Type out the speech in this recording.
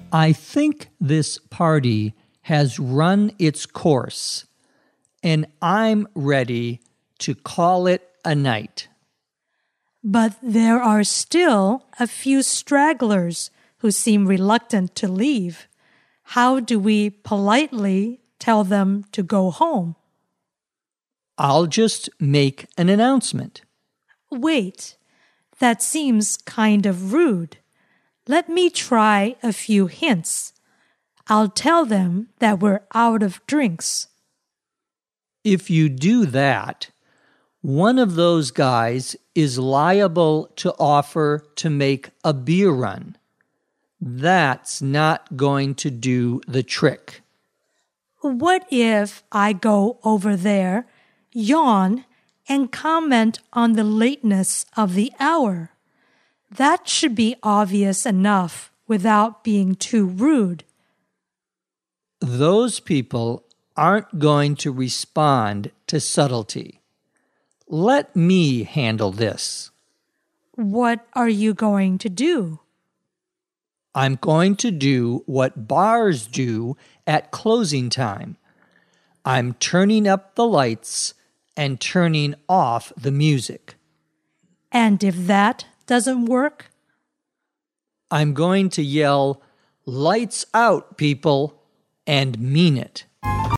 I think this party has run its course, and I'm ready to call it a night. But there are still a few stragglers who seem reluctant to leave. How do we politely tell them to go home? I'll just make an announcement. Wait, that seems kind of rude. Let me try a few hints. I'll tell them that we're out of drinks. If you do that, one of those guys is liable to offer to make a beer run. That's not going to do the trick. What if I go over there, yawn, and comment on the lateness of the hour? That should be obvious enough without being too rude. Those people aren't going to respond to subtlety. Let me handle this. What are you going to do? I'm going to do what bars do at closing time. I'm turning up the lights and turning off the music. And if that doesn't work? I'm going to yell, "Lights out, people," and mean it.